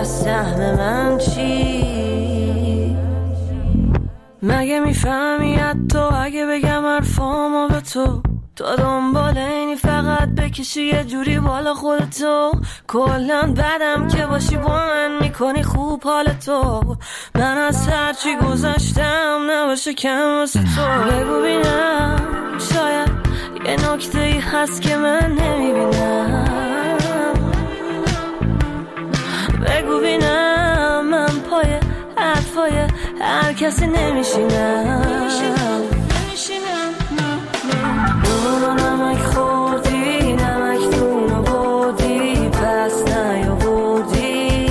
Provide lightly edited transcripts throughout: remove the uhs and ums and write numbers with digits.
پس سهم من چی؟ مگه میفهمی حتی اگه بگم حرفامو به تو دنبال اینی فقط بکشی یه جوری بالا خودتو؟ کلن بدم که باشی با من میکنی خوب حالتو. من از هرچی گذشتم نباشه کم واسه تو. بگو بینم شاید یه نکته ای هست که من نمیبینم. بگو بینم من پای حرفای هر کسی نمیشینم. نمک خوردی نمک دونو بردی پس نیاوردی.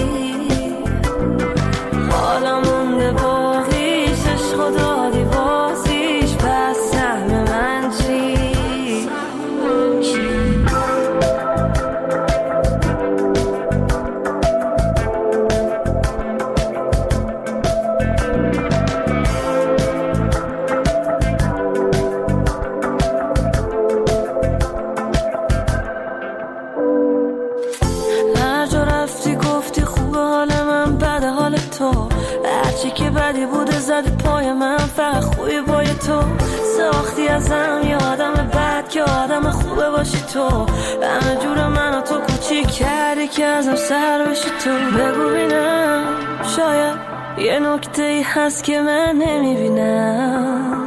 حالا مونده باقیش عشق دادی بازیش پس سهم من چی؟ هرچی که بدی بوده زدی پای من فقط خوبی بای تو. ساختی ازم یه آدم بد که آدم خوبه باشی تو. همه جور من و تو کوچیک کردی که ازم سر بشی تو. بگو بینم شاید یه نکته ای هست که من نمیبینم.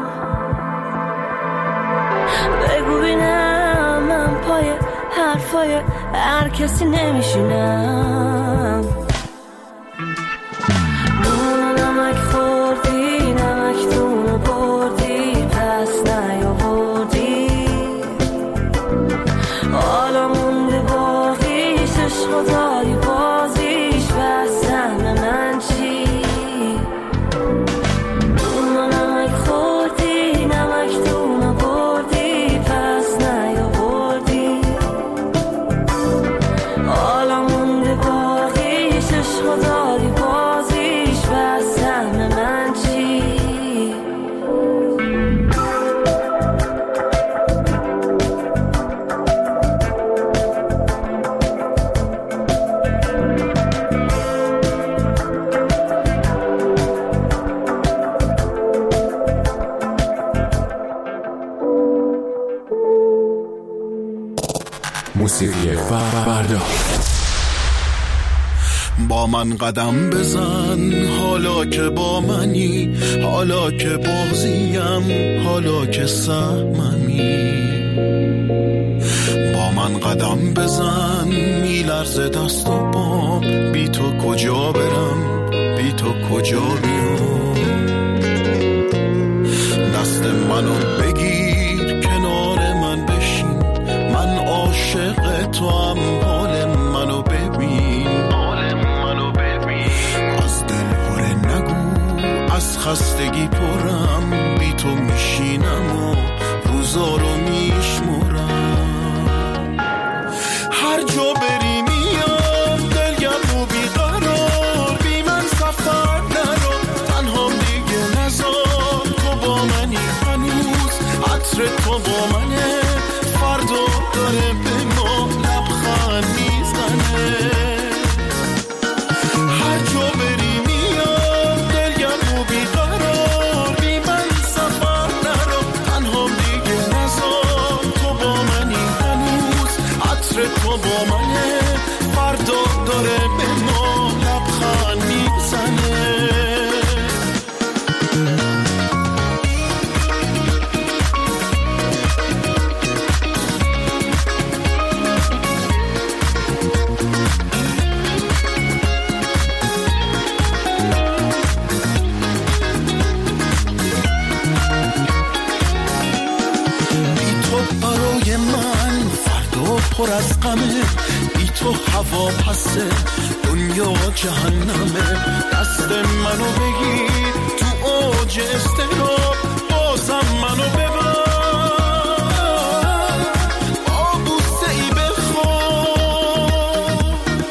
بگو بینم من پای حرفای هر کسی نمیشینم. نمک خوردی نمک دونو بردی پس نیاوردی. حالا مونده باقیش عشق داری بازیش پس سهم من چی؟ نمک خوردی نمک دونو بردی پس نیاوردی. حالا مونده باقیش عشق داری بازیش پس سهم من چی؟ موسیقی فردا. با من قدم بزن حالا که با منی، حالا که بازیم، حالا که سهممی. با من قدم بزن میلرزه دست و پام، بی تو کجا برم بی تو کجا بیام. دست منو بگیر کنار من بشین، من عاشق تو هم، حال منو ببین. از دل هره نگو از خستگی پرم، بی تو میشینم و روزا رو میشمرم. هر جا بری میام دلگم و بیقرار، بی من سفر نرو تنها دیگه نزار. تو با منی هنوز عطر تو با منه، فردا داره به ما لبخند میزنه. هر جا بری میام دلگم و بیقرار، بی من سفر نرو تنها دیگه نزار. تو با منی هنوز عطر تو با منه، فردا داره به ما لبخند میزنه. برای من فردا پر از غمه، بی تو هوا پسه دنیا جهنمه. دست منو بگیر تو اوج استراب، بازم منو ببر با بوسه ای بخواب.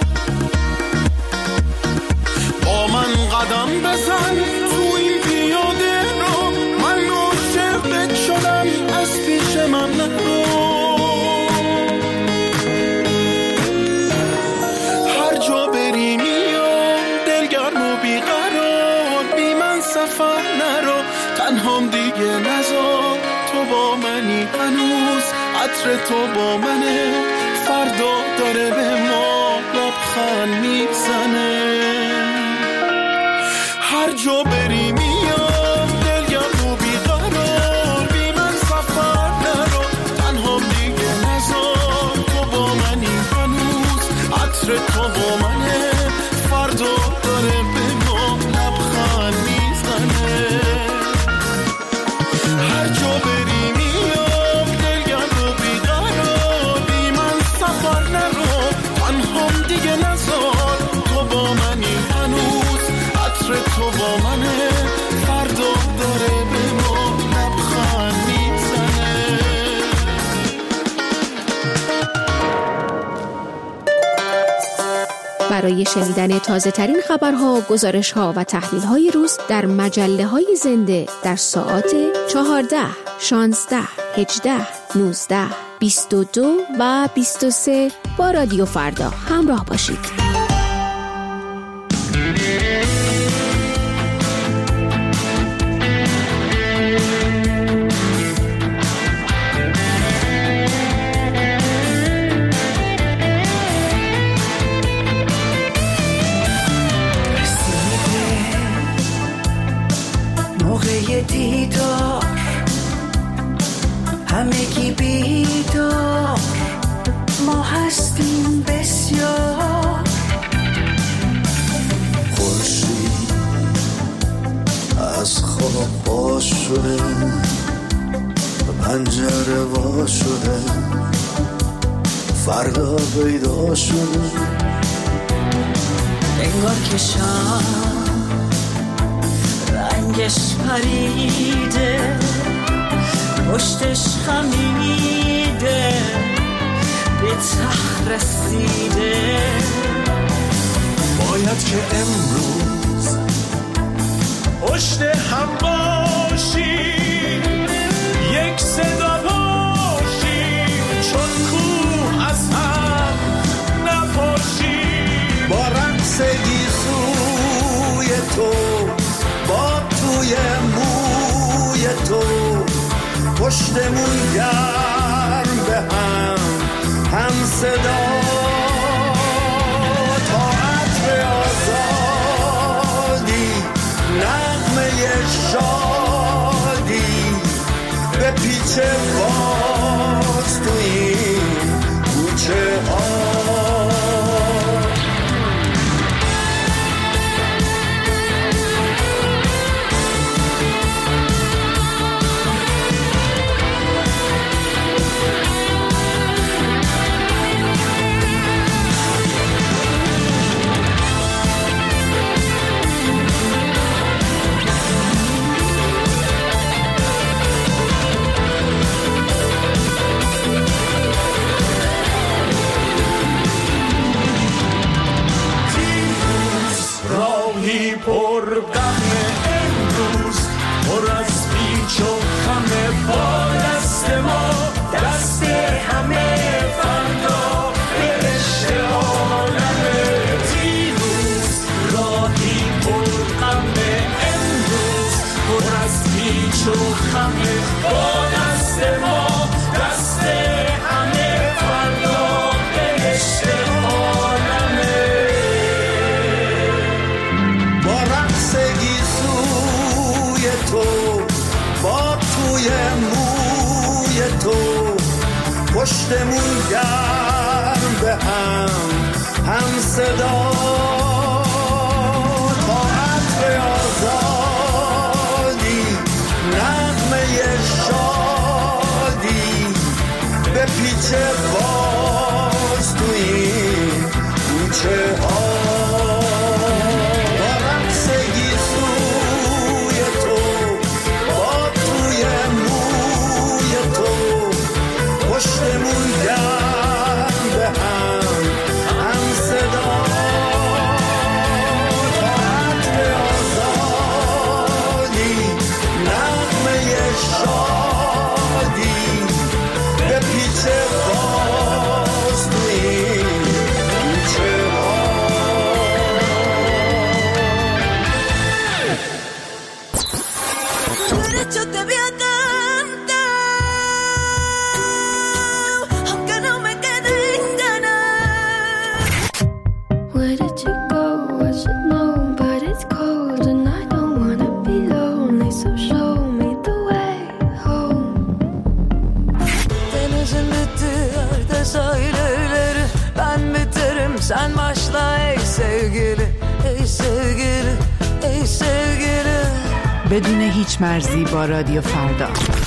با من قدم بزن تو این پیاده رو، من عاشقت شدم از پیش من نرو. هر جا بری میام عطر تو با منه، فردا داره به ما لبخند میزنه. هر جا بری میام دلگم رو بیقرار، بی من سفر نرو تنها دیگه نزار. تو با منی هنوز، عطر تو با منه، فردا داره به ما لبخند میزنه. هر جا بری میام دلگم رو بیقرار، بی من سفر نرو تنها دیگه نزار. تو با منی هنوز، عطر تو با منه، فردا داره به ما لبخند میزنه. برای شنیدن تازه ترین خبرها، گزارش‌ها و تحلیل‌های روز در مجله‌های زنده در ساعات 14، 16، 18، 19، 22 و 23 با رادیو فردا همراه باشید. دیدار همگی بیدار، ما هستیم بسیار. خورشید از خواب باز شده، پنجره وا شده، فردا پیدا شده. انگار که شام رنگش پریده، پشتش خمیده، به ته رسیده. باید که امروز پشت هم باشیم، یک صدا باشیم، چون کوه از هم نپاشیم. با رقص گیسوی تو، با توی موی تو، پشتمون گرم به هم صدا. تا عطر آزادی، نغمه شادی، به پیچ باز تو این کوچه ها. پر غمه امروز، پر از پیچ و خمه، با دست ما دست همه، فردا به رشته عالمه. دیروز راهی پر غمه امروز، پر از پیچ و خمه، با دست ما دست همه، فردا به رشته عالمه. تو با توی موی تو، پشتمون گرم به هم صدا. تا عطر آزادی، نغمه شادی، به پیچ باز تو این کوچه ها. پشتمون گرم به هم صدا. تا عطر آزادی، نغمه شادی، به پیچ sen başla ey sevgili, ey sevgili, ey sevgili. بدون هیچ مرزی با رادیو فردا.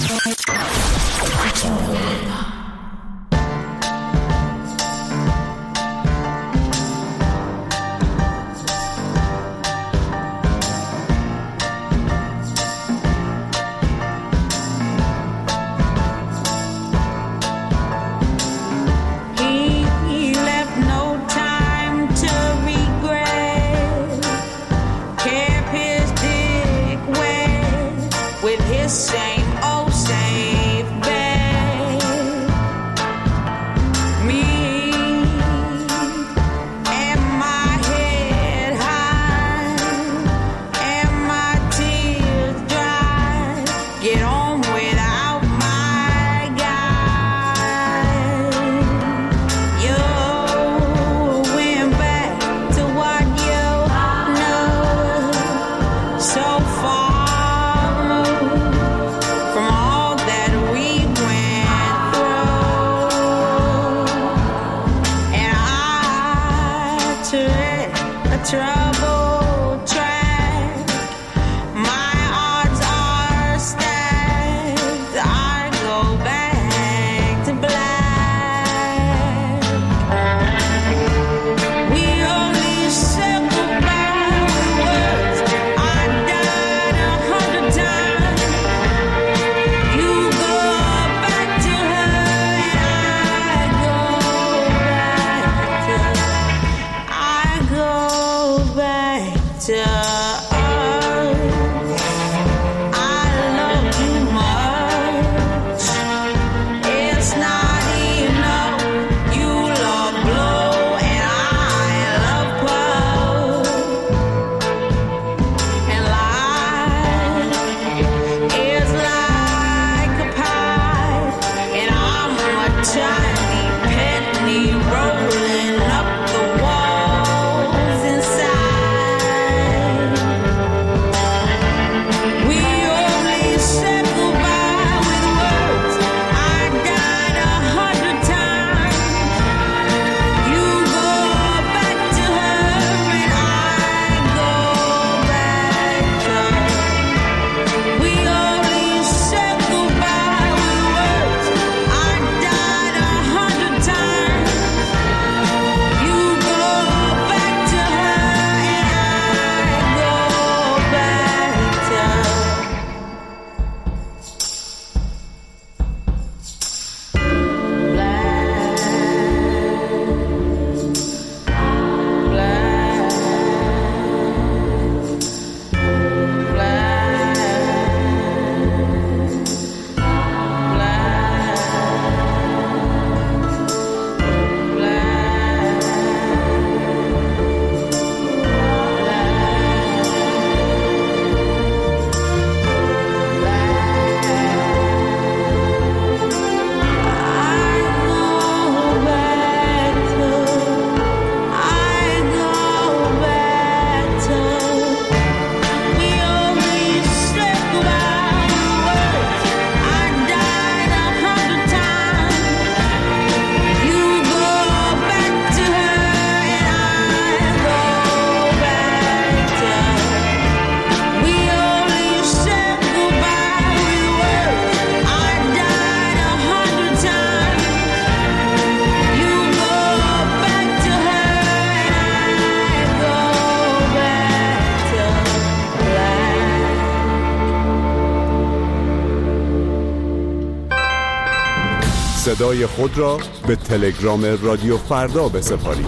صدای خود را به تلگرام رادیو فردا بسپارید.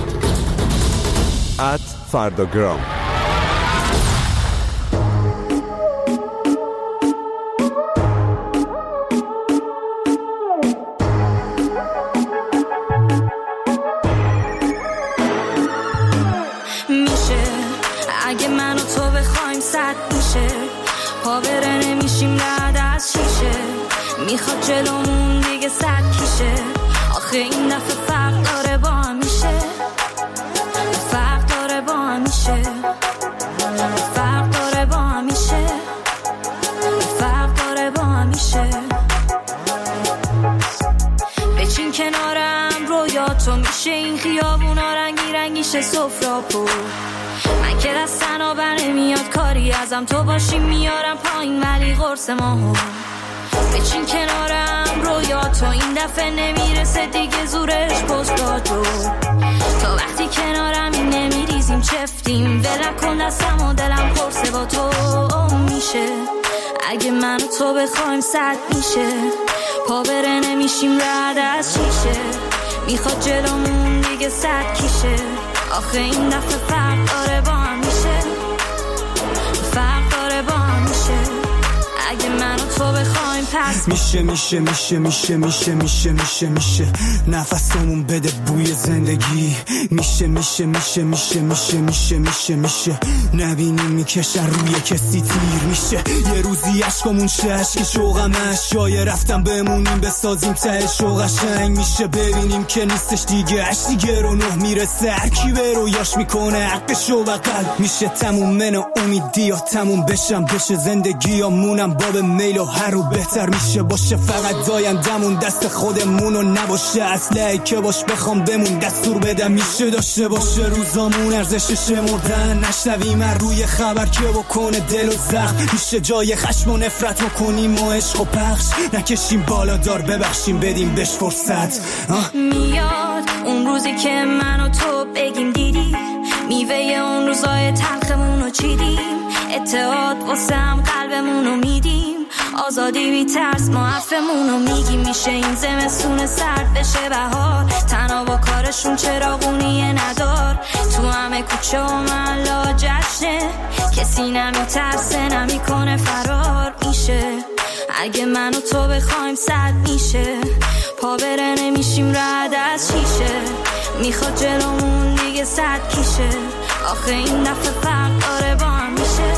@فرداگرام. میشه اگه من و تو بخوایم صد میشه، پا بره نمیشیم رد از شیشه، میخواد جلومون دیگه صد کیشه، آخه این دفعه فرق داره با هم میشه، فرق داره با هم میشه، فرق داره با هم میشه، فرق داره با هم میشه. به بشین کنارم رویاتو میشه این خیابونا رنگی رنگیشه سفرا پر. من که دستن بر نمیاد کاری ازم تو باشی میارم پایین ولی قرص ماهو. بچین کنارم رویاتو این دفعه نمیرسه دیگه زورش پستاتو. تا وقتی کنارم این نمیریزیم چفتیم ولم کن دستم و دلم پرسه با تو میشه. اگه من و تو بخوایم صد میشه پا بره نمیشیم رد از شیشه. میخواد جلومون دیگه صد کیشه آخه این دفعه فرق داره با هم میشه. فرق داره با هم میشه اگه من و تو بخوایم پس میشه میشه میشه میشه میشه میشه میشه میشه نفسمون بده بوی زندگی. میشه میشه میشه میشه میشه میشه میشه میشه نبینیم میکشن روی کسی تیر. میشه یه روزی عشقمون شه عشق شوقمش جای رفتم بمونیم بسازیم ته شوق قشنگ. میشه ببینیم که نیستش دیگه عشق دیگه رو نه میرسه هر کی به رویاش میکنه حقشو بغل. میشه تموم من امیدی ها تموم بشه زندگی ها مونم باب میل و هر رو بهتر میشه باشه. فقط دایندمون دست خودمون و نباشه اصله که باش بخوام بمون دستور بدم. میشه داشته باشه روزامون ارزشش مردن نشنویم روی خبر که بکنه دل و زخم. میشه جای خشم و نفرت بکنیم و عشق و پخش نکشیم بالا دار ببخشیم بدیم بهش فرصت. میاد اون روزی که من و تو بگیم دیدی میوه اون روزای تلخمون رو چیدیم. اتحاد واسم قلبمون رو میدیم آزادی بی ترس ما عفمون رو میگیم. میشه این زمستون سرد بشه بهار تنها با کارشون چراغونیه ندار. تو همه کوچه و محلا جشنه کسی نمیترسه نمیکنه فرار. میشه اگه من و تو بخوایم صد میشه پا بره نمیشیم رد از شیشه. میخواد جلومون دیگه صد کیشه آخه این دفعه فرق داره با هم میشه.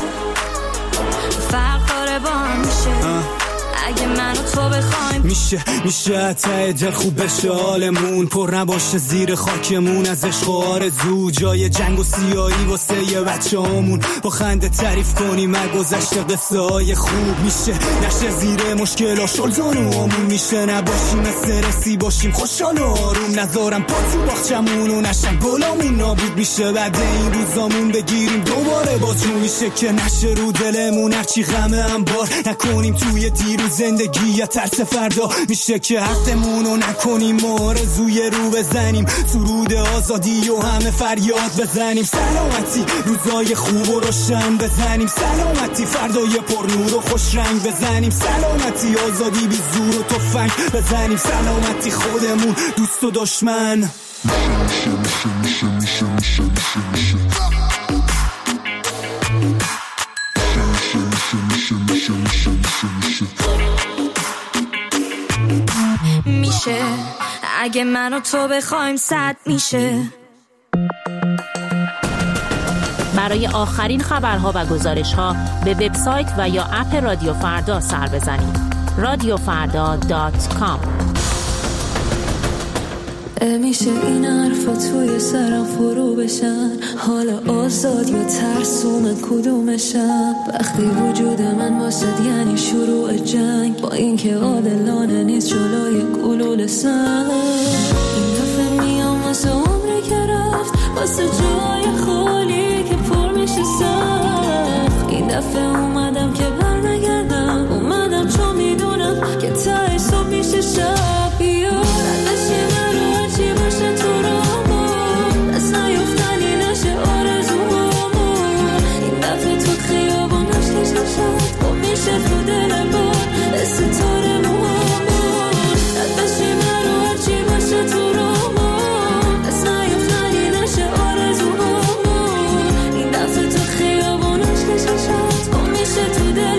فرق داره با هم میشه اگه من و تو بخوایم میشه ته دل خوب بشه حالمون پر نباشه زیر خاکمون از عشق و آرزو. جای جنگ و سیاهی واسه یه بچه همون با خنده تعریف کنیم از گذشته قصه های خوب. میشه نشه زیر مشکل ها شلزان و همون میشه نباشیم استرسی باشیم خوشحال و آروم نذارم پا تو باخچمون و نشن گلامون نابود. میشه بعد این روزامون بگیریم دوباره بازجون. میشه که نشه رو دلمون هرچی غمه هم بار نکنیم توی دیروز زندگی یا ترس فردا. میشه که حقمون رو نکنیم آرزوی رو بزنیم سرود آزادی و همه فریاد بزنیم. سلامتی روزای خوب و روشن بزنیم سلامتی فردای پر نور و خوش رنگ بزنیم سلامتی آزادی بی زور و تفنگ بزنیم سلامتی خودمون دوست و دشمن. میشه اگه من و تو بخوایم صد میشه. برای آخرین خبرها و گزارش‌ها به وبسایت و یا اپ رادیو فردا سر بزنید. radiofarda.com. میشه این حرفا توی سرم فرو بشن حالا آزاد یا ترسوم کدومشم. وقتی وجود من واسد یعنی شروع جنگ با اینکه عادلانه نیست جلوی گلوله سنگ. این دفعه میام واسه عمری که رفت واسه جای خالی که پر میشه سخت. این دفعه اومدم که برنگردم اومدم چون میدونم که ته صبح میشه شب. بیار ازش من رو هرچی باشه تو رامون از نیفتنی نشه آرزوامون. این دفعه تو خیابان عشقش نشد با میشه تو دل بار ستاره موامون. ازش من رو هرچی باشه تو رامون از نیفتنی نشه آرزوامون. این دفعه تو خیابان عشقش نشد با میشه تو دل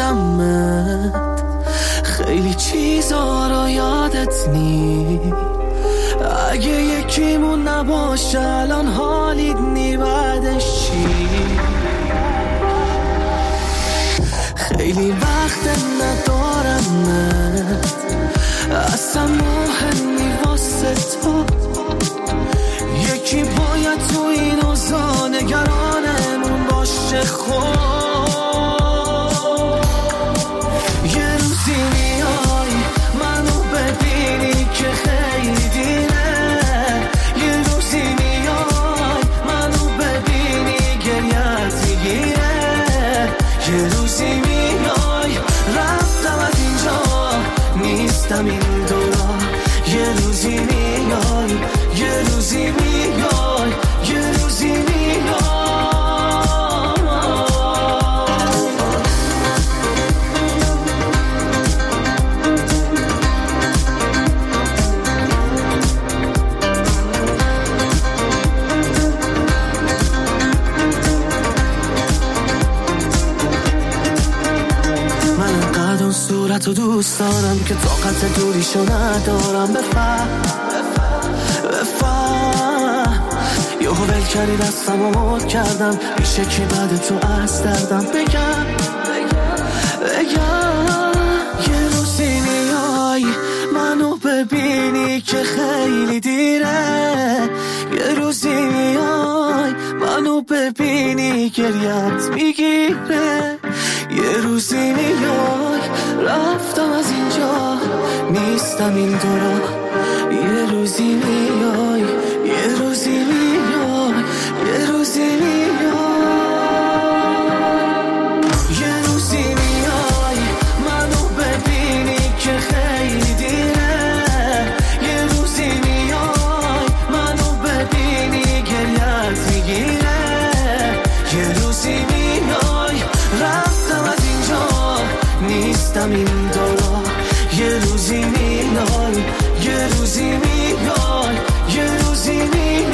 ندارمت، خیلی چیزا رو یادت نی. اگه یکیمون نباشه الان حالیت نی، بعدش چی؟ خیلی وقت ندارمت، اصلا مهمی واسه تو. یکی باید تو این اوضاع نگرانمون باشه. خب یه روزی میای منو ببینی که خیلی دیره، یه روزی میای منو ببینی گریت میگیره، یه روزی میای رفتم از اینجا نیستم این دورا، یه روزی میای، یه روزی میای، یه روزی میای. صورتو دوست دارم که طاقت دوریشو ندارم. بفهم یهو ول کردی دستمو مد کردم، میشه که بعد تو از دردم بگم یه روزی میای منو ببینی که خیلی دیره، یه روزی میای منو ببینی گریت میگیره، یه روزی میای رفتم از اینجا نیستم این دورا، یه روزی میای، یه روزی میای، یه روزی میای، یه روزی میای منو ببینی که خیلی دیره، یه روزی میای منو ببینی گریت میگیره، یه روزی میای رفتم از اینجا نیستم این دورا، یه روزی میای، یه روزی میای، یه روزی میای.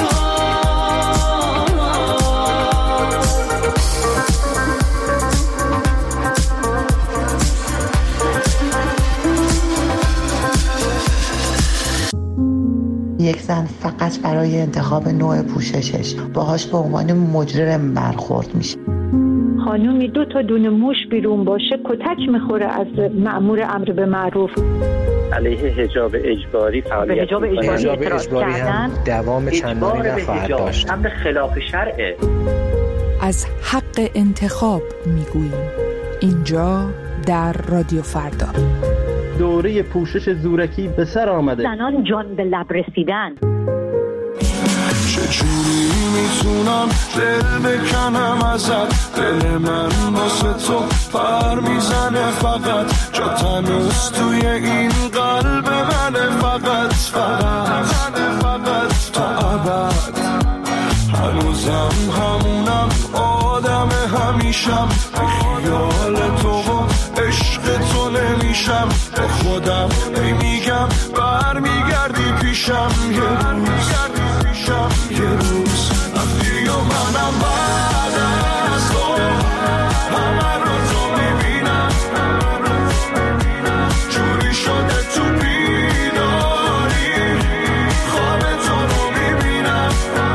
یک زن فقط برای انتخاب نوع پوششش باهاش به عنوان مجرم برخورد میشه. خانومی 2 تا دونه موش بیرون باشه کتک میخوره از مأمور امر به معروف. علیه حجاب اجباری فعالیت حجاب اجباری هم دوام چندانی نخواهد داشت. امر خلاف شرعه. از حق انتخاب میگوییم اینجا در رادیو فردا. دوره پوشش زورکی به سر آمده. زنان جان به لب رسیدن. چجوری میتونم دل بکنم ازت، دل من واسه تو پر میزنه فقط، جا تنوز توی این قلب منه فقط تا ابد، هنوزم همونم آدم همیشم، به خیال تو و عشق تو نمیشم، به خودم نمیگم برمیگردی پیشم، یه روز رفتی و منم بعد از تو همه رو تو میبینم، جوری شده تو بیداری خواب تو رو میبینم،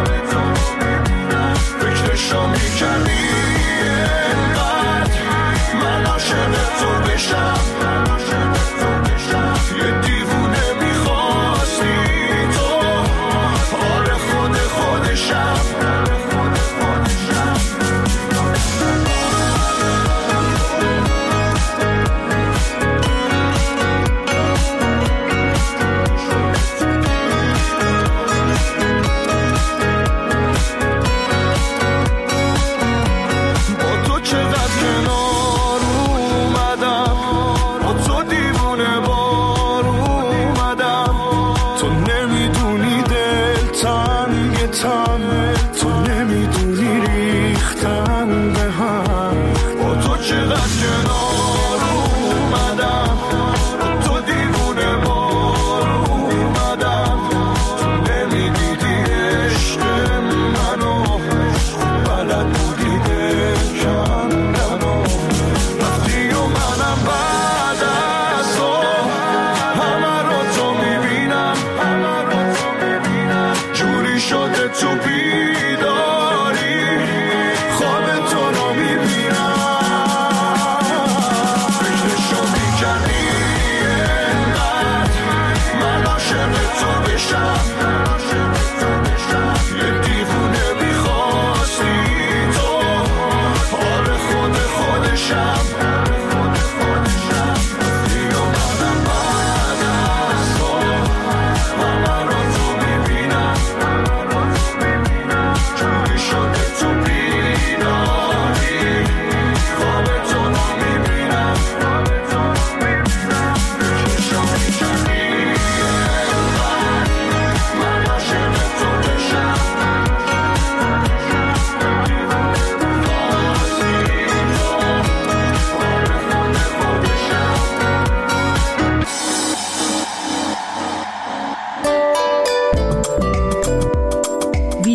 فکرشو میکنی اینقدر من عاشق تو بشم، یه دیوونه میخواستی تو، آره خودشم.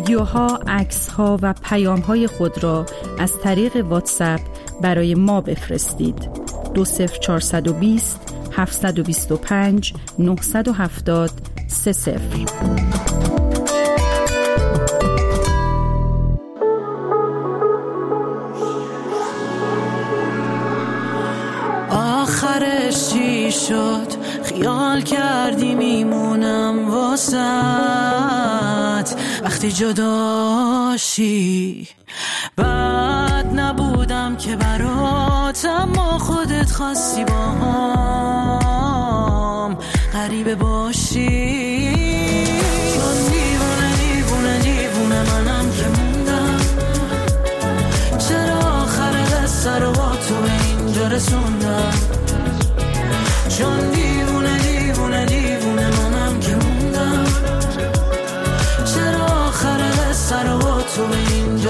ویدیوها، عکس‌ها و پیام‌های خود را از طریق واتساپ برای ما بفرستید. 20420 725 970 30. آخرش چی شد؟ خیال کردی میمونم واسط وقتی جداشی. بد نبودم که برات، اما خودت خواستی با هم غریبه باشی. چون دیوونه دیوونه دیوونه منم که موندم، چرا آخر قصه رو با تو اینجا رسوندم. چون دیوونه دیوونه دیوونه منم که موندم، چرا آخر قصه رو با تو اینجا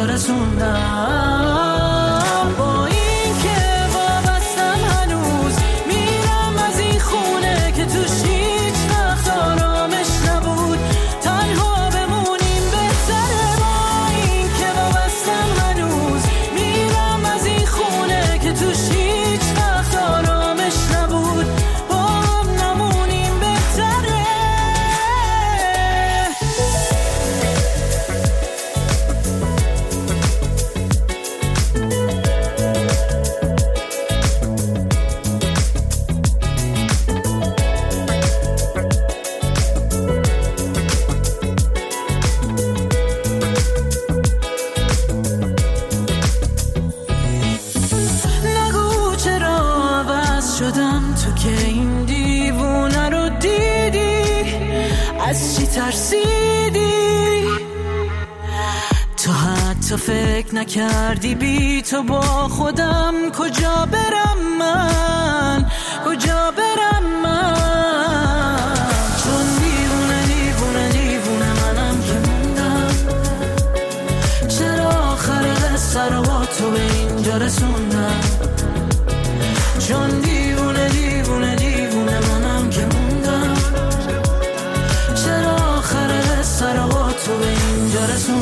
رسوندم. با این که وابستم هنوز میرم از این خونه که توش هیچ وقت آرامش نبود. تنها بمونیم بهتره. با این که وابستم هنوز میرم از این خونه که توش هیچ وقت آرامش نبود. با هم نمونیم بهتره. نگو چرا عوض شدم، تو که این دیوونه رو دیدی. از چی ترسیدی؟ تو حتی فکر نکردی بی تو با خودم کجا برم من، کجا برم من. چون دیوونه دیوونه دیوونه منم که موندم، چرا آخر قصه رو با تو به اینجا رسوندم. چون دیوونه دیوونه دیوونه منم که موندم، چرا آخر قصه رو با تو به اینجا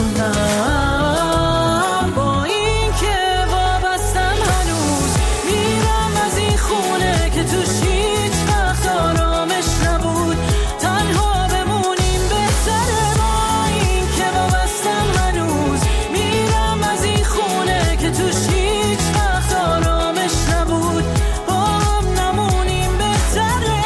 رسوندم. با این که وابستم هنوز میرم از این خونه که توش هیچ وقت آرامش نبود. تنها بمونیم بهتره. با این که وابستم هنوز میرم از این خونه که توش هیچ وقت آرامش نبود. با هم نمونیم بهتره.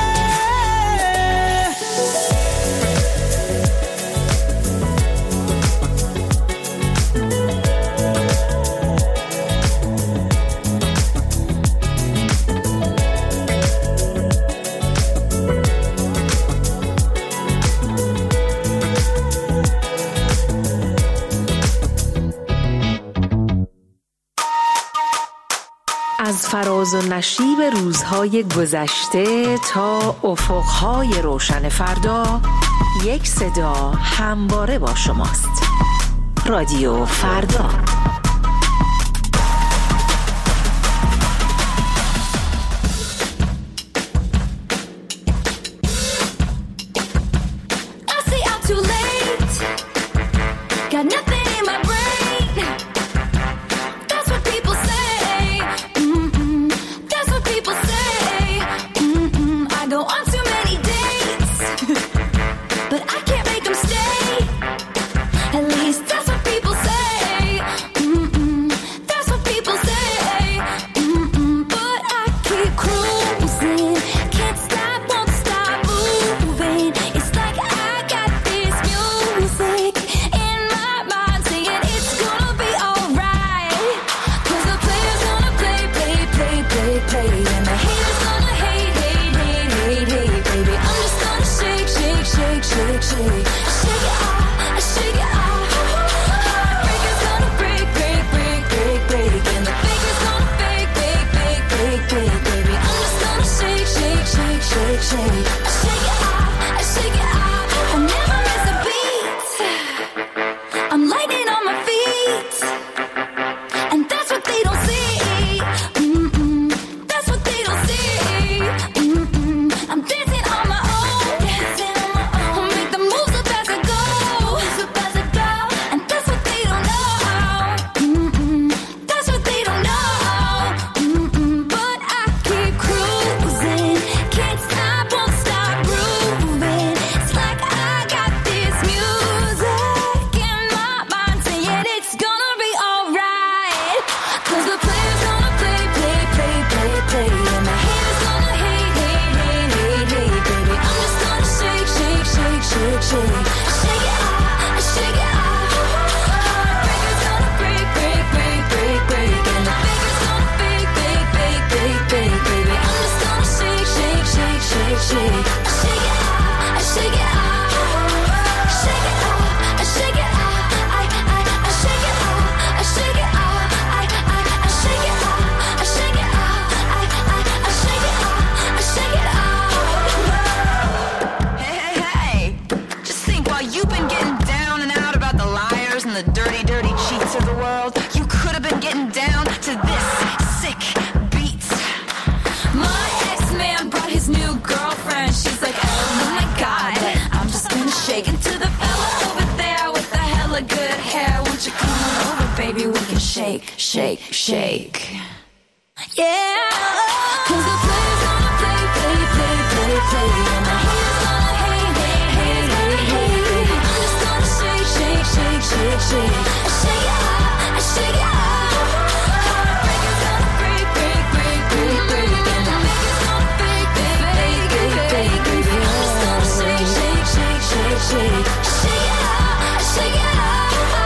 از فراز و نشیب روزهای گذشته تا افقهای روشن فردا، یک صدا همواره با شماست. رادیو فردا. Go. Shake, shake, yeah. 'Cause the players gonna play, play, play, play, play, and the haters gonna hate, hate, hate, hate, hate. I'm just gonna shake, shake, shake, shake, shake. I shake it out, I shake it out. Heartbreakers gonna break, break, break, break, break, and the fakers gonna fake, fake, fake, fake, fake, fake. I'm just gonna shake, shake, shake, shake, shake. I shake it out, I shake it out.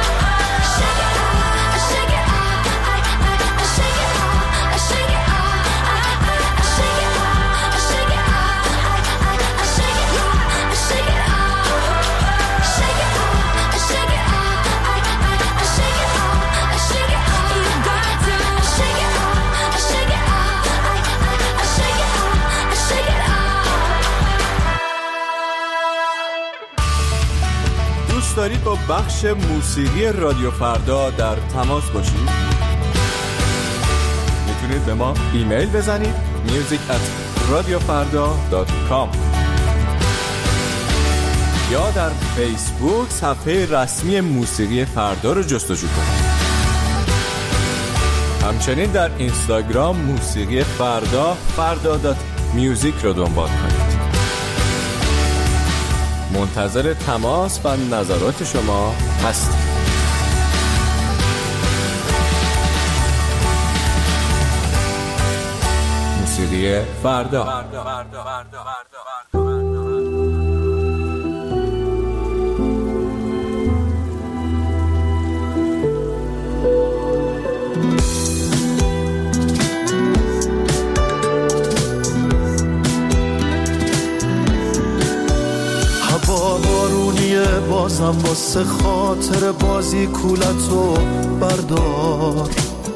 دارید با بخش موسیقی رادیو فردا در تماس باشید؟ میتونید به ما ایمیل بزنید music@radiofarda.com یا در فیسبوک صفحه رسمی موسیقی فردا رو جستجو کنید. همچنین در اینستاگرام موسیقی فردا فردا.music رو دنبال کنید. منتظر تماس و نظرات شما هستیم. موسیقی فردا. بارونیه بازم واسه خاطر بازی کولتو بردار،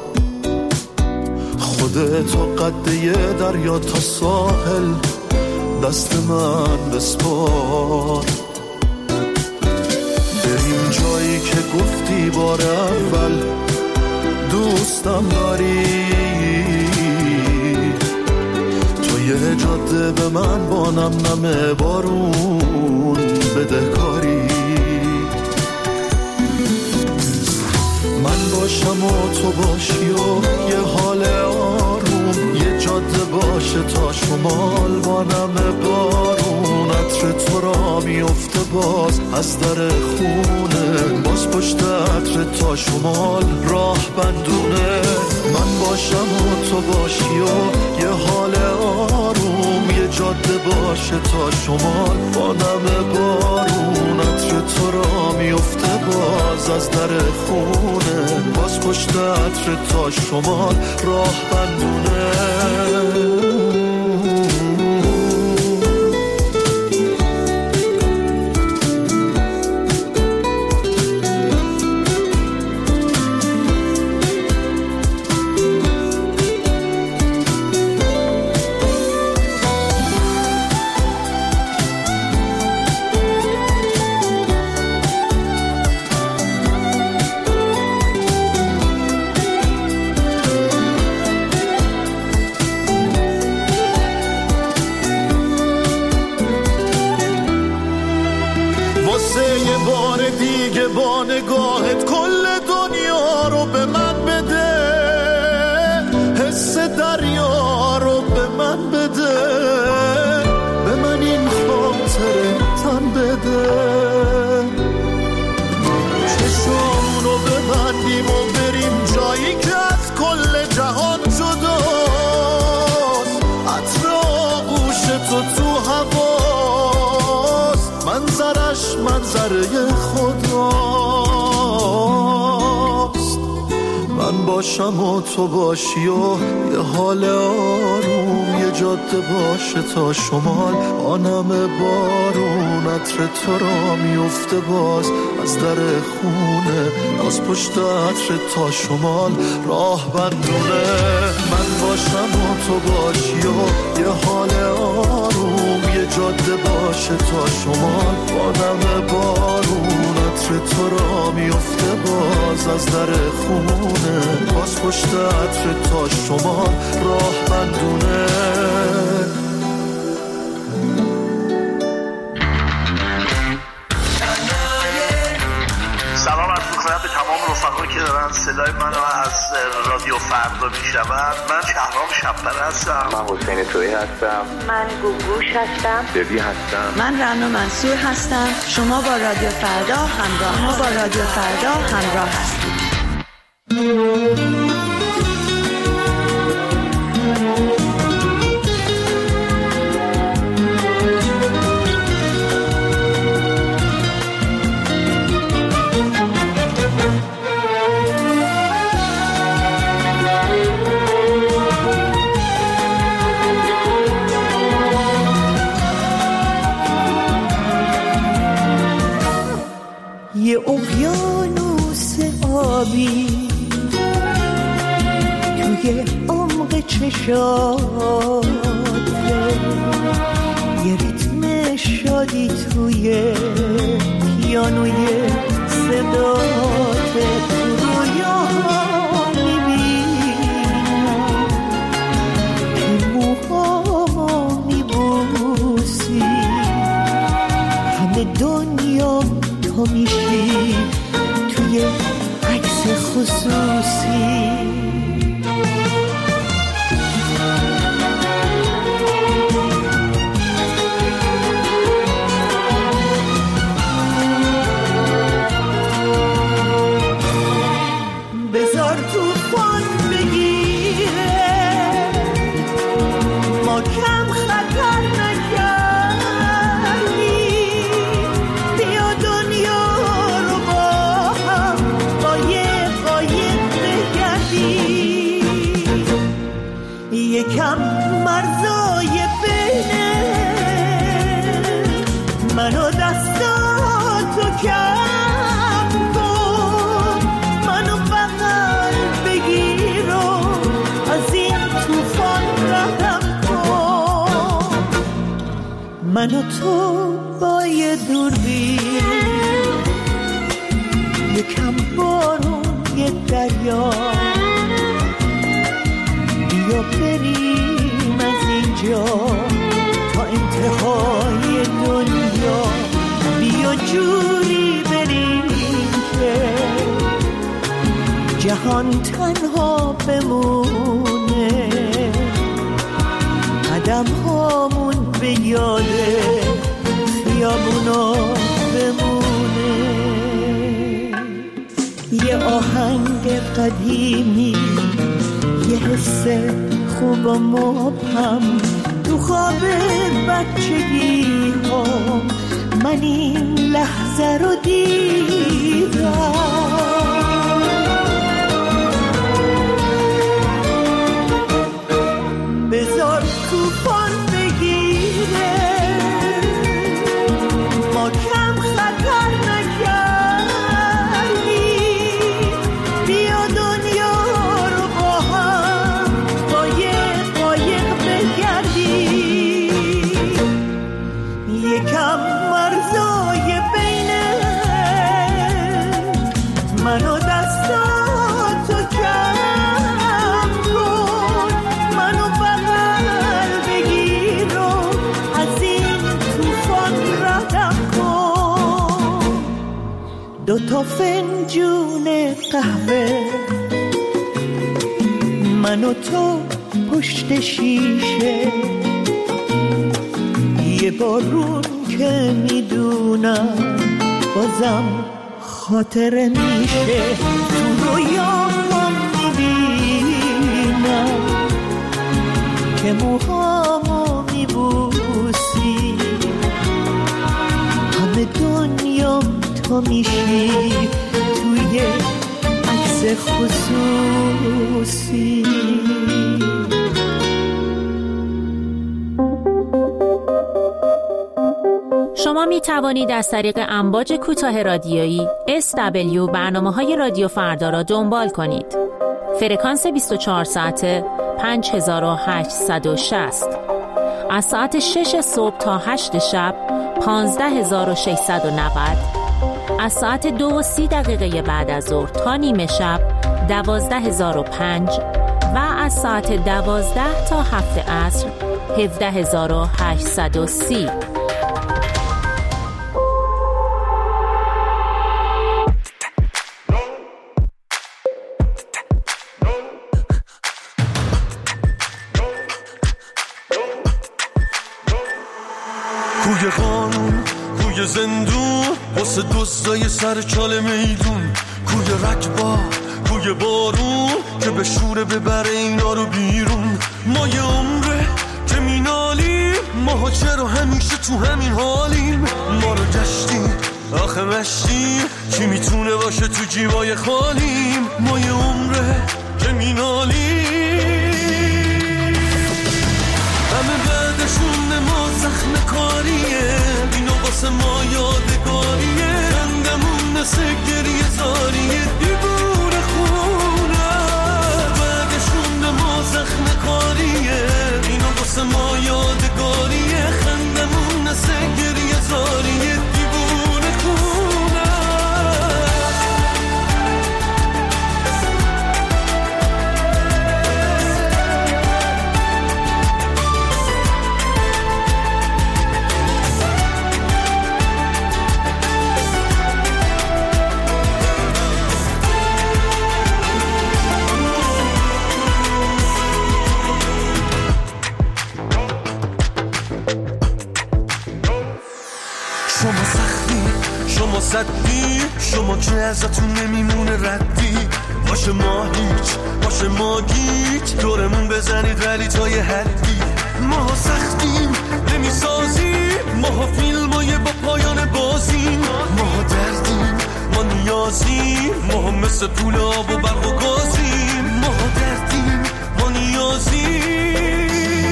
خودتو قده دریا تا ساحل دست من بسپار، بریم جایی که گفتی بار اول دوستم داری، یه جاده به من با نم بارون بدهکاری، من باشم و تو باشی و یه حال آروم، یه جاده باشه تا شمال با نم بارون، عطر تو را میفته باز از در خونه، باز پشت عطر تا شمال راه بندونه، من باشم و تو باشی و یه حال آروم، یه جاده باشه تا شمال با نم بارون، عطر تو را میفته باز از در خونه، باز پشت عطر تا شمال راه بندونه. چشمونو ببندیم و بریم جایی که از کل جهان جداست، عطر آغوش تو هواست، منظرش منظر خود راست. من باشم و تو باشی و یه حال آروم، یه جاده باشه تا شمال آنم بارون، عطر تو را میفته باز از در خونه، باز پشت عطر تا شمال راه بندونه. من باشم و تو باشی و یه حال آروم، یه جاده باشه تا شمال آنم بارون، عطر تو را میفته باز از در خونه، باز پشت عطر تا شمال راه بندونه. سلام عرض می‌کنم به تمام رفقایی که دارن صدای منو از رادیو فردا میشنون. من شهرام شب‌پره هستم. من حسین تویی هستم. من گوگوش هستم. دبی هستم. من رنا منصور هستم. شما با رادیو فردا همراه هستید. یه اقیانوس آبی توی عمق چشاته، یه ریتم شادی توی پیانوی صداته. تو رویاها میبینم که موهامو میبوسی، همه دنیا تو میشی توی عکس خصوصی. بذار طوفان بگیره، ما کم خطر نکردیم، بیا دنیا رو با هم با یه قایق بگردیم. یکم مرزای بینه من و دستاتو کم کن، منو بغل بگیر و از این طوفان رهم کن. من و تو با یه دوربین، یکم بارون یه دریا، بیا بریم از اینجا تا انتهای دنیا. بیا جوری بریم که جهان تنها بمونه، قدم هامون به یاده خیابونا بمونه. یه آهنگ قدیمی، یه حس خوب و مبهم تو خواب بچگی ها، من این لحظه رو دیدم. بذار طوفان بگیره، ما کم خطر نکردیم، بیا دنیا رو با هم با یه قایق بگردیم. یکم مرزای بینه من و دستاتو کم کن، منو بغل بگیر و از این طوفان ردم کن. 2 فنجون قهوه من و تو پشت شیشه، یه بارون که میدونم بازم خاطره میشه. تو رویام میبینم که موهامو میبوسی، همه دنیا تو میشی توی عکس خصوصی. شما می توانید از طریق امواج کوتاه رادیویی SW برنامه‌های رادیو فردا را دنبال کنید. فرکانس 24 ساعته 5860. از ساعت 6 صبح تا 8 شب 15690. از ساعت 2:30 بعد از ظهر تا نیمه شب 12005 و از ساعت 12 تا 7 عصر 17830. کوی قانون، کوی زندون، واسه دوستای سر چال میدون، کوی رکبا، کوی بارون که به شوره ببره اینا رو بیرون. ما یه عمره که مینالیم، ماها چرا همیشه تو همین حالیم؟ ما رو گشتیم آخه مشتیم، کی میتونه باشه تو جیبای خالیم؟ ما یه عمره که مینالیم، همه بعدشون ما زخم کاریه، اینو واسه ما یادگاریه، خندمون مثل گریه زاریه، دیوونه خونه، بعدشون ما زخم کاریه، اینو واسه ما یادگاریه، خندمون مثل گریه زاریه، دیوونه خونه. شما سختی، شما صدی، شما که ازتون نمیمونه ردی، باشه ما هیچ، باشه ما گیج، دورمون بزنید ولی تا یه حدی. ما سختیم نمیسازیم، ما فیلمای با پایان بازیم، ما دردیم، ما نیازیم، ما مثل پول آب و برق و گازیم، ما دردیم، ما نیازیم،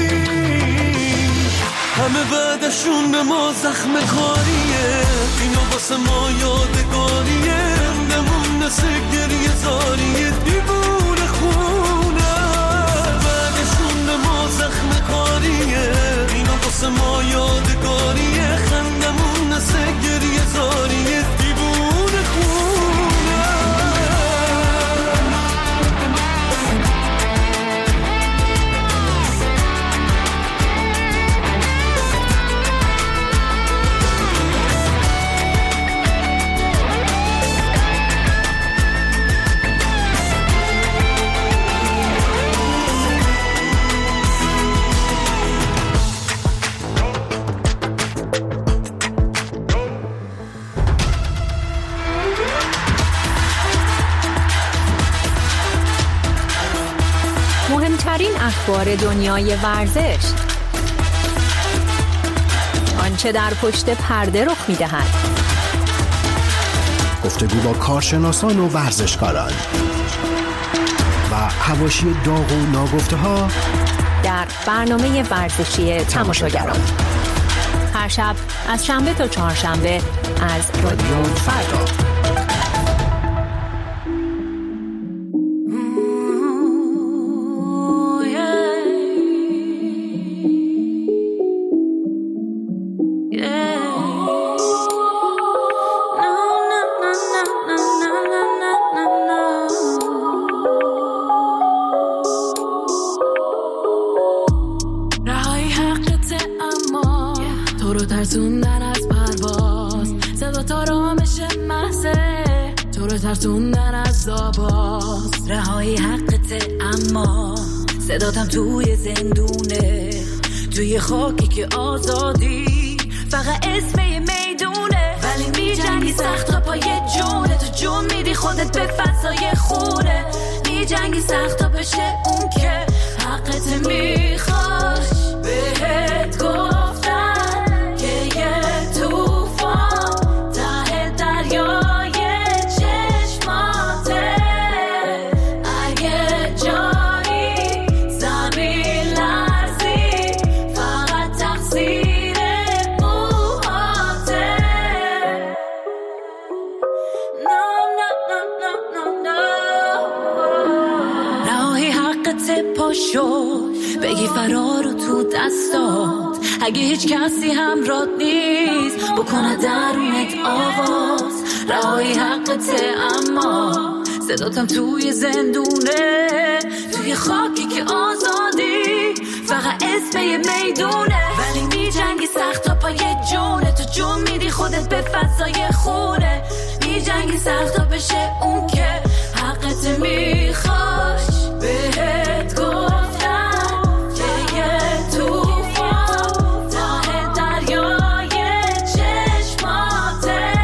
همه بعدشون ما زخم کاریه، اینو واسه ما یادگاریه، رندمون مثل گریه زاریه، دیوونه خونه، بعدشون ما زخم کاریه، اینو واسه ما یادگاریه، خندمون مثل گریه زاریه، دیوونه خونه. مهمترین اخبار دنیای ورزش، آنچه در پشت پرده رخ می‌دهد، گفتگو با کارشناسان و ورزشکاران و حواشی داغ و ناگفته‌ها در برنامه ورزشی تماشاگران، هر شب از شنبه تا چهارشنبه از رادیو فردا. ترسوندن از پرواز، صدا تا رامش محضه، تو رو ترسوندن از آواز، رهایی حقته اما صداتم توی زندونه، توی خاکی که آزادی فقط اسم میدونه، ولی میجنگی سخت تا پای جونه، تو جون میدی خودت به فضای خونه، میجنگی سخت تا بشه اون که حقت میخواش، بهت گفتن که یه توفان ته دریا حقت پاشو بگی فرارو تو دستات. اگه هیچ کسی همراهت نیست بکنه درونت آواز. رهایی حقته اما صداتم توی زندونه، توی خاکی که آزادی فقط اسم یه میدونه. ولی می جنگی سخت تا پای جونه، تو جون میدی خودت به فضای خونه. می جنگی سخت تا بشه اون که حقت میخواش. بهت گفتم که یه توفان ته دریای چشماته.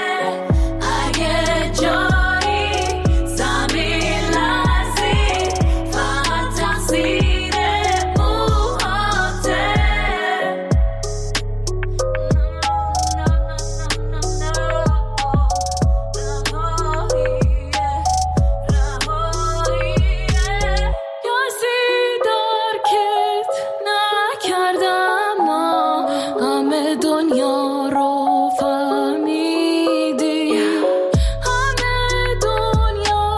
اگه جایی زمین لرزی فقط تقصیر موهاته. دنیا رو فهمیدی، همه دنیا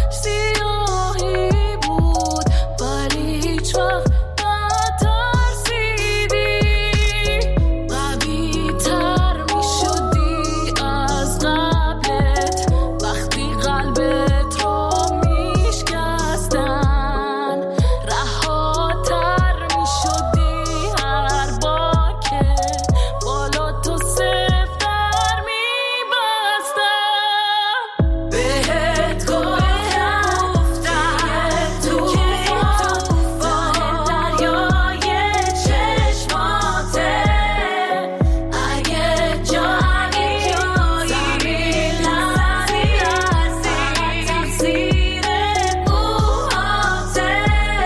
سیاهی بود ولی هیچ وقت نترسیدی. قوی تر می شدی از قبلت وقتی قلبت رو می شکستن. رهاتر می شدی هر بار که بالا تو سفتر میبستم. بهت گفتم که توفان دریای چشماته. اگه جایی زمین لرزی تقصیر موهاته.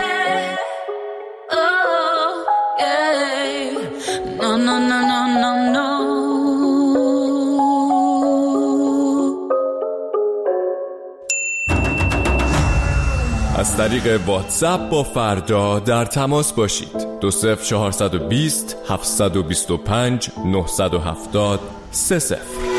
No, no, no, no, no, no. از طریق واتساپ با فردا در تماس باشید. 20420 725 970 30.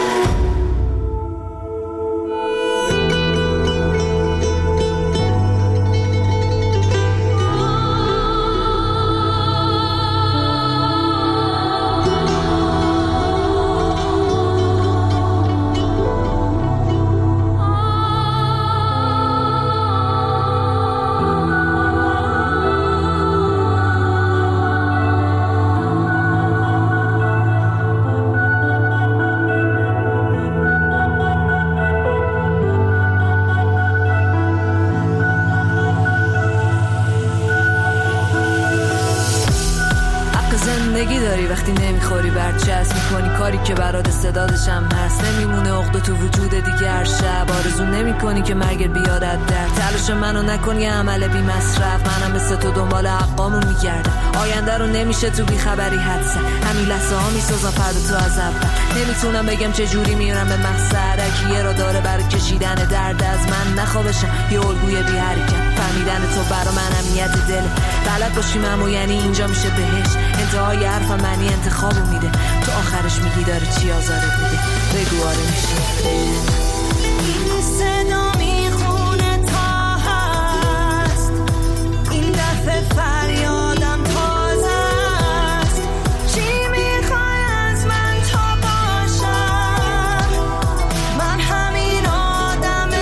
زندگی داری وقتی نمیخوری برچسب میکنی کاری که برات استعدادش هم هست. نمیمونه عقده تو وجود دیگر شب. آرزو نمیکنی که مرگ بیادت در. تلاش منو نکنی عمل بی مصرف. منم مثل تو دنبال حقامون میگردم. آینده رو نمیشه تو بی خبری حدسه. همین لحظه ها میسازم فردا تو از اول. نمیتونم بگم چه جوری میرم به مقصد. یه را داره برای کشیدن درد از من نخوابشم. یه الگوی بی حرکت. فهمیدن تو برا من امنیت دل. بلد باشیم اما یعنی اینجا میشه بهش. انتهای حرف معنی انتخابو میده. تو آخرش میگی داره چی آزارت میده. بگو آره میشه. این صدا میخونه تا هست. این دفعه فریادم تازه است. چی میخوای از من تا باشم؟ من همین آدم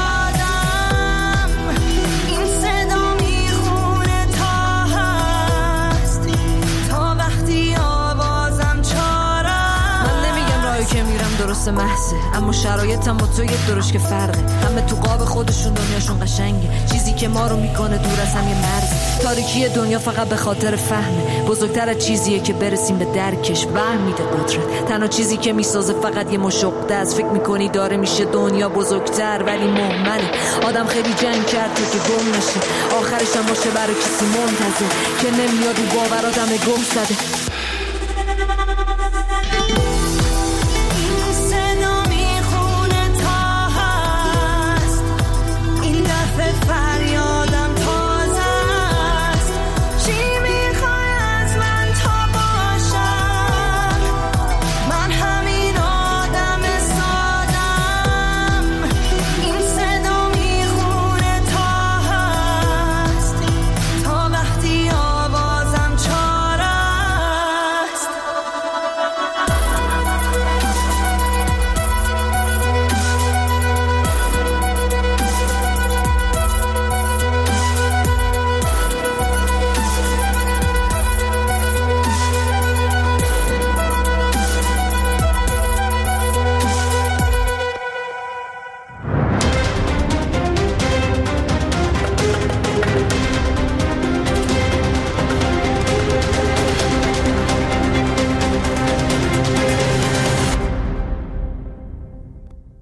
سادم. این صدا میخونه تا هست تا وقتی آوازم چارم. من نمیگم راهی که میرم درست محضه، اما شرایطم با تو یه درش که فرقه. همه تو قاب خودشون دنیاشون قشنگه. چیزی که ما رو میکنه دور از هم یه مرز. تاریکی دنیا فقط به خاطر فهمه. بزرگتر از چیزیه که برسیم به درکش. وهم میده قدرت. تنها چیزی که میسازه فقط یه مشقه است. فکر میکنی داره میشه دنیا بزرگتر ولی مهمله. آدم خیلی جنگ کرد تو که گم نشه. آخرش هم باشه برای کسی منتظر که نمیاد و باوراتم گم زده.